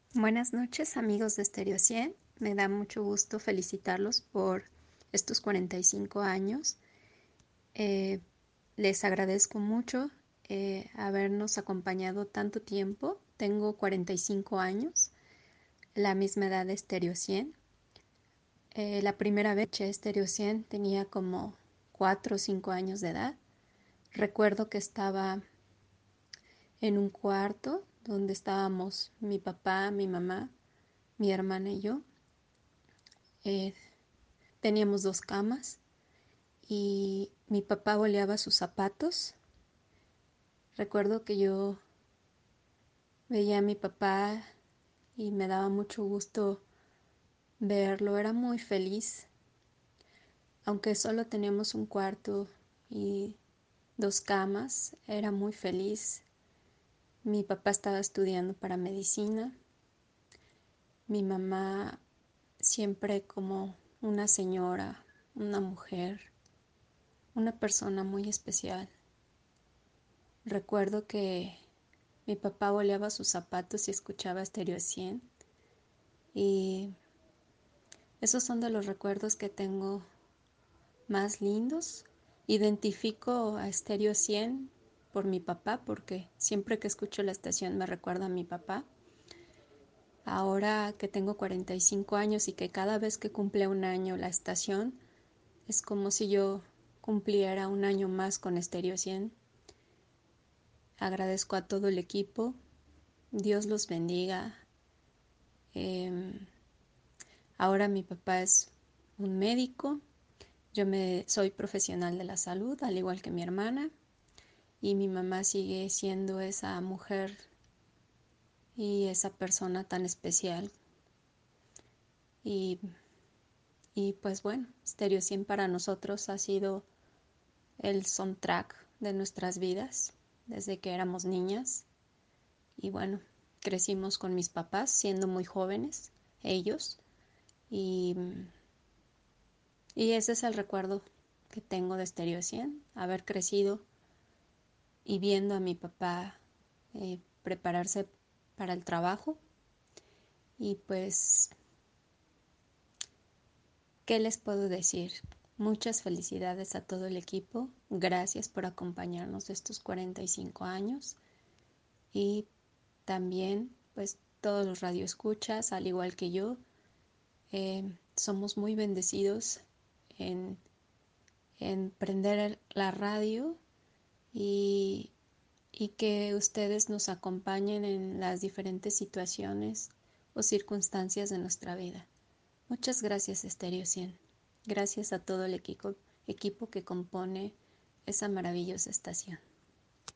Buenas noches, amigos de Stereo 100. Me da mucho gusto felicitarlos por estos 45 años. Eh, Les agradezco mucho habernos acompañado tanto tiempo. Tengo 45 años, la misma edad de Stereo 100. La primera vez que escuché Stereo 100 tenía como 4 o 5 años de edad. Recuerdo que estaba en un cuarto donde estábamos mi papá, mi mamá, mi hermana y yo. Eh, Teníamos dos camas y mi papá boleaba sus zapatos. Recuerdo que yo veía a mi papá y me daba mucho gusto verlo. Era muy feliz, aunque solo teníamos un cuarto y dos camas. Era muy feliz. Mi papá estaba estudiando para medicina. Mi mamá siempre como una señora, una mujer, una persona muy especial. Recuerdo que mi papá boleaba sus zapatos y escuchaba Stereo 100 y esos son de los recuerdos que tengo más lindos. Identifico a Stereo 100 por mi papá porque siempre que escucho la estación me recuerda a mi papá. Ahora que tengo 45 años y que cada vez que cumple un año la estación es como si yo cumpliera un año más con Stereo 100. Agradezco a todo el equipo. Dios los bendiga. Eh, Ahora mi papá es un médico. Soy profesional de la salud, al igual que mi hermana. Y mi mamá sigue siendo esa mujer y esa persona tan especial. Y, y pues bueno, Stereo 100 para nosotros ha sido el soundtrack de nuestras vidas desde que éramos niñas. Y bueno, crecimos con mis papás siendo muy jóvenes, ellos. Y, y ese es el recuerdo que tengo de Stereo 100, haber crecido y viendo a mi papá prepararse para el trabajo. Y pues, ¿qué les puedo decir? Muchas felicidades a todo el equipo. Gracias por acompañarnos estos 45 años. Y también, pues, todos los radioescuchas, al igual que yo, somos muy bendecidos en, en prender la radio y, y que ustedes nos acompañen en las diferentes situaciones o circunstancias de nuestra vida. Muchas gracias, Stereo 100. Gracias a todo el equipo que compone esa maravillosa estación.